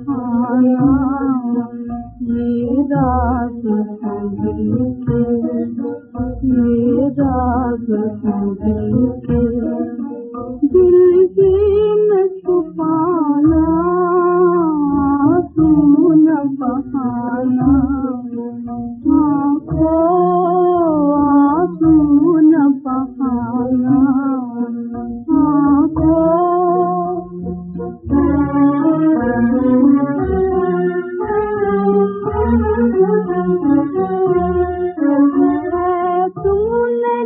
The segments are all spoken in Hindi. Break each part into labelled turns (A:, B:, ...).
A: बहाना, ये राज दिल के, ये राज दिल के, दिल ही में छुपाना, सुन बहाना, आँखों सुन बहाना, तुमने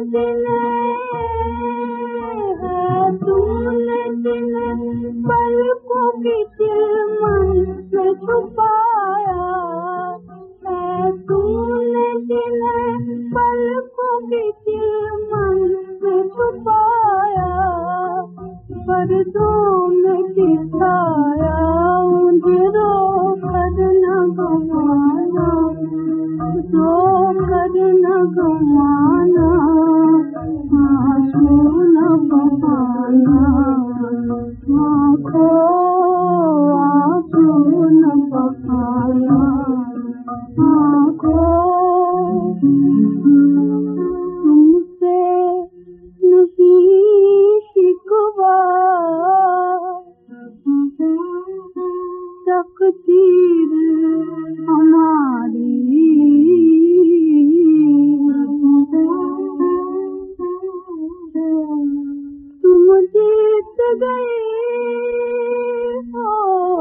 A: दिले पलकों की चिलमन में छुपाया है, तुमने दिले पलकों की चिलमन में छुपाया, पर्दों में दिखाया उंजरो कर न गवाना, जो कर न गवाना, आंसू न बहाना, आँखों आंसू न बहाना, आँखों तुमसे नहीं शिकवा, तकदीर हमारी तुम जीत गए हो,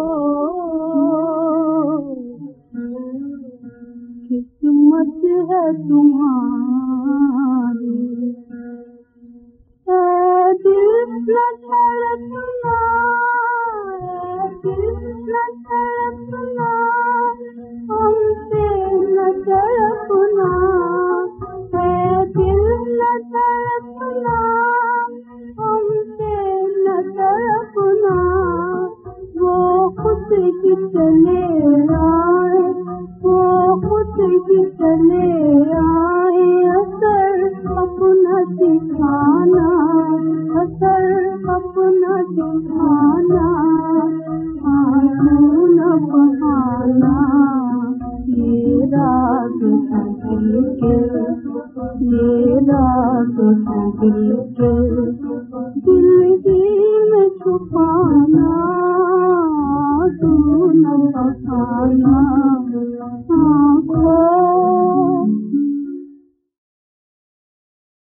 A: किस्मत है तुम्हारी, ऐ दिल न धड़कना, ऐ दिल न धड़कना, हमसे न तड़पना, ऐ दिल न धड़कना, हमसे न तड़पना, वो खुद ही चले आए, वो खुद ही चले आए, असर अपना दिखाना, असर अपना दिखाना, आंसू न बहाना, ये राज दिल के, ये राज दिल के, दिल ही में छुपाना, आंसू न बहाना।